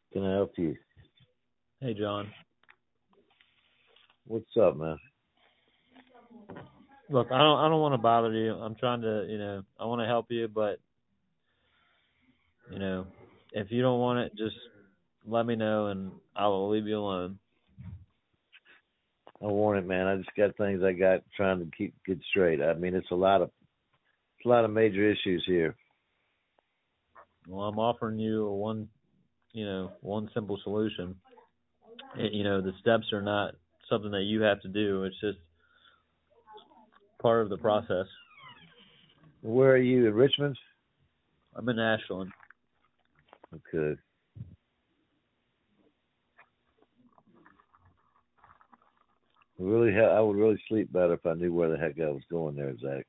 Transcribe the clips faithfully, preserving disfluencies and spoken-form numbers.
Can I help you? Hey, John. What's up, man? Look, I don't I don't want to bother you. I'm trying to, you know, I want to help you, but you know, if you don't want it, just let me know and I will leave you alone. I want it, man. I just got things I got trying to keep get straight. I mean, it's a lot of it's a lot of major issues here. Well, I'm offering you a one, you know, one simple solution. It, you know, the steps are not something that you have to do. It's just part of the process. Where are you, in Richmond? I'm in Ashland. Okay. Really, I would really sleep better if I knew where the heck I was going there, Zach.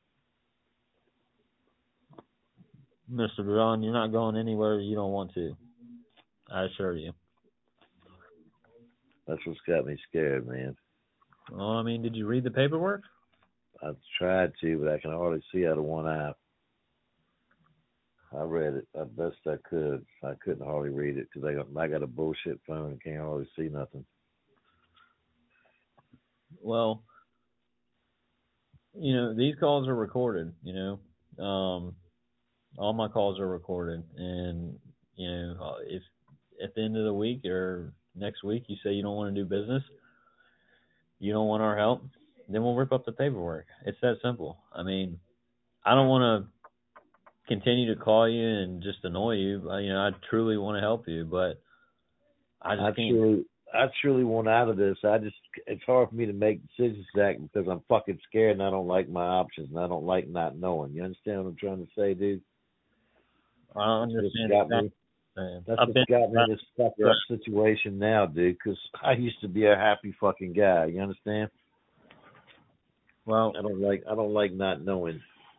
Mister John, you're not going anywhere you don't want to. I assure you. That's what's got me scared, man. Well, I mean, did you read the paperwork? I've tried to, but I can hardly see out of one eye. I read it as best I could. I couldn't hardly read it because I got, I got a bullshit phone and can't hardly see nothing. Well, you know, these calls are recorded, you know. Um, all my calls are recorded. And, you know, if at the end of the week or next week you say you don't want to do business, you don't want our help, then we'll rip up the paperwork. It's that simple. I mean, I don't want to continue to call you and just annoy you. You know, I truly want to help you, but I just I can't. truly, I truly want out of this. I just, it's hard for me to make decisions, Zach, because I'm fucking scared and I don't like my options and I don't like not knowing. You understand what I'm trying to say, dude? I don't That's understand what's got that. me. Man. That's I've what's been got me in this fucked up situation now, dude. Because I used to be a happy fucking guy. You understand? Well, I don't like, I don't like not knowing.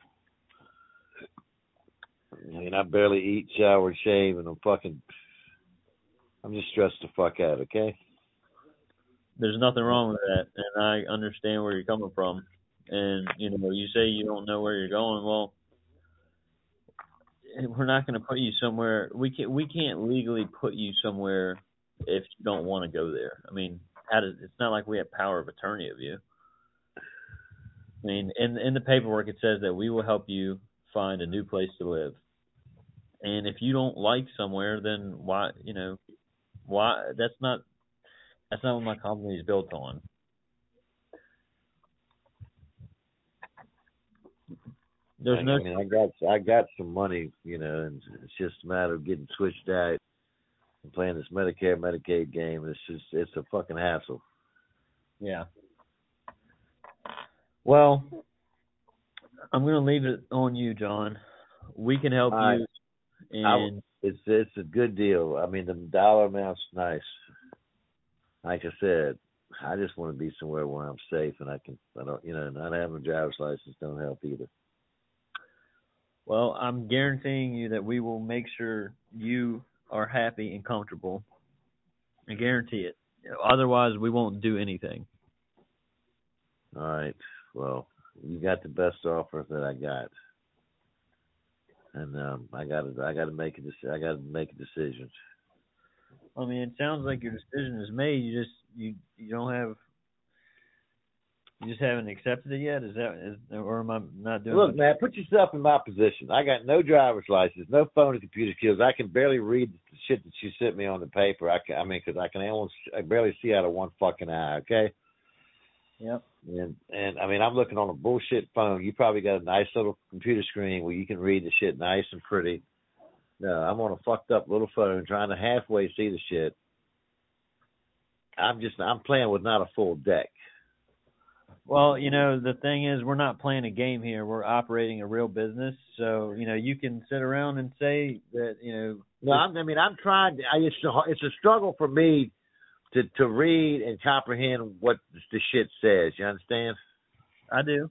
I mean, I barely eat, shower, shave, and I'm fucking. I'm just stressed the fuck out. Okay. there's nothing wrong with that, and I understand where you're coming from. And you know, you say you don't know where you're going. Well, we're not going to put you somewhere. We can we can't legally put you somewhere if you don't want to go there. I mean, how does, it's not like we have power of attorney of you. I mean, in in the paperwork it says that we will help you find a new place to live. And if you don't like somewhere, then why? You know, why? That's not that's not what my company is built on. I, There's no. I mean, I got, I got some money, you know, and it's just a matter of getting switched out and playing this Medicare Medicaid game. It's just, it's a fucking hassle. Yeah. Well, I'm going to leave it on you, John. We can help I, you, I, and it's, it's a good deal. I mean, the dollar amount's nice. Like I said, I just want to be somewhere where I'm safe and I can, I don't, you know, not having a driver's license don't help either. well, I'm guaranteeing you that we will make sure you are happy and comfortable. I guarantee it. Otherwise, we won't do anything. All right. Well, you got the best offer that I got, and um, I got to, I got to make a, dec- I got to make a decision. I mean, it sounds like your decision is made. You just you you don't have you just haven't accepted it yet. Is that is or am I not doing? Look, My, man, put yourself in my position. I got no driver's license, no phone and computer skills. I can barely read the shit that you sent me on the paper. I can, I mean, because I can almost, I barely see out of one fucking eye. Okay. yep. And and I mean, I'm looking on a bullshit phone. You probably got a nice little computer screen where you can read the shit nice and pretty. No, I'm on a fucked up little phone trying to halfway see the shit. I'm just, I'm playing with not a full deck. Well, you know, the thing is, we're not playing a game here. We're operating a real business. So, you know, you can sit around and say that, you know. No, I'm, I mean, I'm trying. To, I, it's a, it's a struggle for me to to read and comprehend what the shit says. You understand? I do.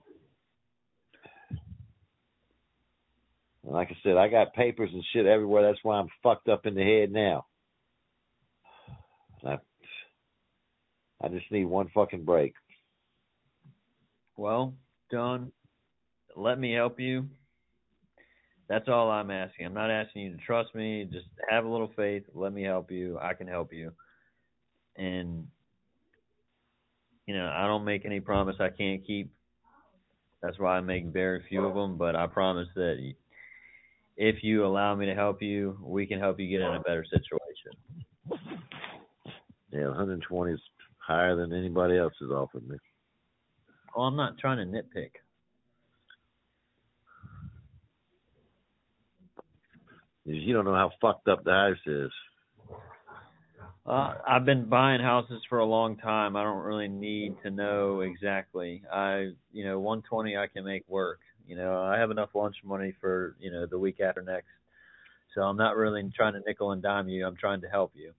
Like I said, I got papers and shit everywhere. That's why I'm fucked up in the head now. I, I just need one fucking break. Well, John, let me help you. That's all I'm asking. I'm not asking you to trust me. Just have a little faith. Let me help you. I can help you. And, you know, I don't make any promise I can't keep. That's why I make very few of them. But I promise that if you allow me to help you, we can help you get in a better situation. Yeah, one hundred twenty is higher than anybody else has offered me. Oh, I'm not trying to nitpick. You don't know how fucked up the house is. Uh, I've been buying houses for a long time. I don't really need to know exactly. I, you know, one twenty I can make work. You know, I have enough lunch money for, you know, the week after next. So I'm not really trying to nickel and dime you. I'm trying to help you.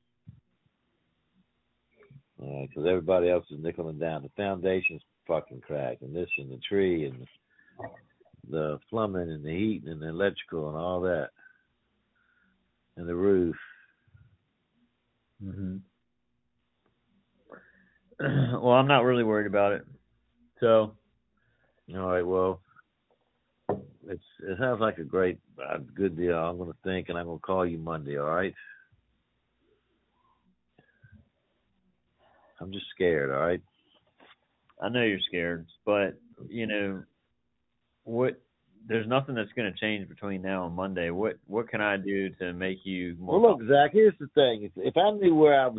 Because uh, everybody else is nickeling down. The foundation's fucking cracked, and this and the tree and the, the plumbing and the heating and the electrical and all that, and the roof. Mm-hmm. Well, I'm not really worried about it. So, all right. Well, it's it sounds like a great, uh, good deal. I'm going to think, and I'm going to call you Monday. All right. I'm just scared. All right. I know you're scared, but you know what? There's nothing that's going to change between now and Monday. What What can I do to make you more? Well, look, Zach. Here's the thing: if, if I knew where I was,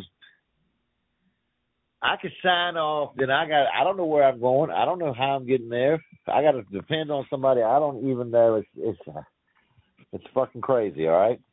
I could sign off. Then I got. I don't know where I'm going. I don't know how I'm getting there. I got to depend on somebody. I don't even know. It's it's uh, it's fucking crazy. All right.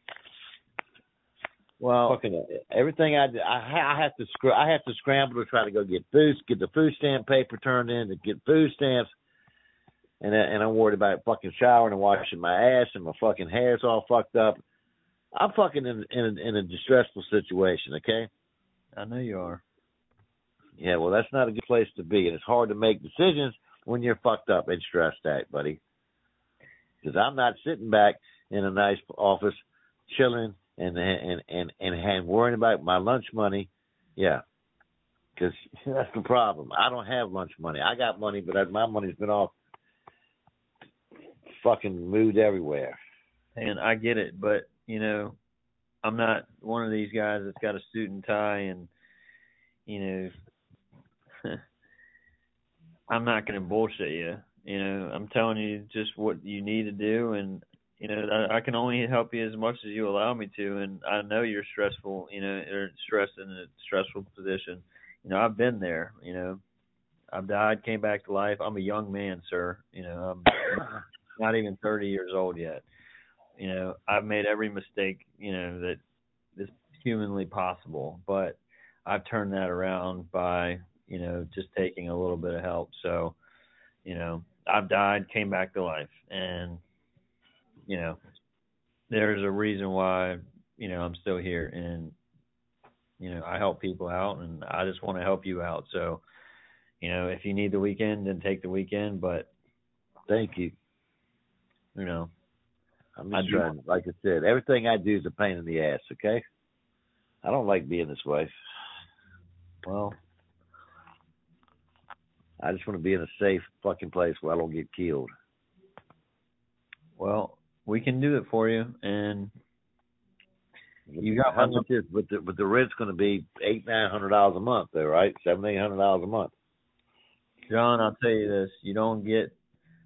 Well, fucking everything I do, I, I have to scr- I have to scramble to try to go get food, get the food stamp paper turned in, to get food stamps, and and I'm worried about fucking showering and washing my ass, and my fucking hair's all fucked up. I'm fucking in in, in a distressful situation. Okay. I know you are. Yeah, well, that's not a good place to be, and it's hard to make decisions when you're fucked up and stressed out, buddy. Because I'm not sitting back in a nice office, chilling. And and and and and worrying about my lunch money, yeah, because that's the problem. I don't have lunch money. I got money, but my money's been all fucking moved everywhere. And I get it, but you know, I'm not one of these guys that's got a suit and tie, and you know, I'm not going to bullshit you. You know, I'm telling you just what you need to do, and you know, I, I can only help you as much as you allow me to, and I know you're stressful, you know, or stressed in a stressful position. You know, I've been there, you know. I've died, came back to life. I'm a young man, sir. You know, I'm not even thirty years old yet. You know, I've made every mistake, you know, that is humanly possible, but I've turned that around by, you know, just taking a little bit of help. So, you know, I've died, came back to life, and you know, there's a reason why, you know, I'm still here, and, you know, I help people out, and I just want to help you out. So, you know, if you need the weekend, then take the weekend, but. Thank you. You know. I'm just trying, like I said, everything I do is a pain in the ass, okay? I don't like being this way. Well. I just want to be in a safe fucking place where I don't get killed. Well, we can do it for you, and you got how much is but the but the rent's going to be eight nine hundred dollars a month, though, right? Seven eight hundred dollars a month. John, I'll tell you this: you don't get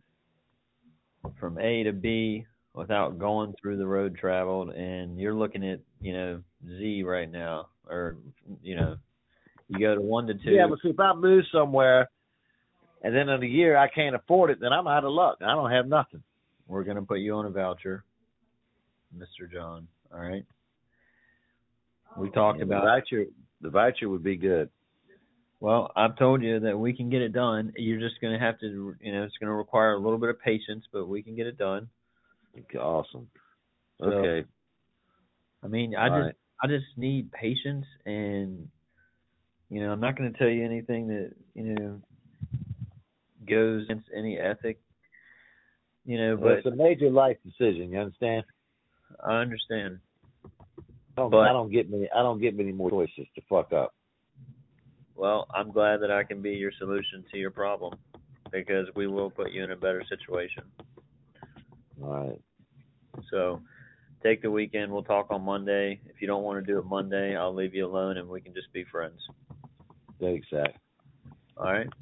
from A to B without going through the road traveled, and you're looking at you know Z right now, or you know you go to one to two. Yeah, but see, if I move somewhere, and then in a year I can't afford it, then I'm out of luck. I don't have nothing. We're going to put you on a voucher, Mister John. All right. We talked yeah, about the voucher. The voucher would be good. Well, I've told you that we can get it done. You're just going to have to, you know, it's going to require a little bit of patience, but we can get it done. Okay, awesome. So, okay. I mean, I All just, right. I just need patience, and you know, I'm not going to tell you anything that you know goes against any ethic. You know, well, but it's a major life decision. You understand? I understand. I don't, but I don't get many. I don't get many more choices to fuck up. Well, I'm glad that I can be your solution to your problem, because we will put you in a better situation. All right. So take the weekend. We'll talk on Monday. If you don't want to do it Monday, I'll leave you alone and we can just be friends. Thanks, Zach. All right.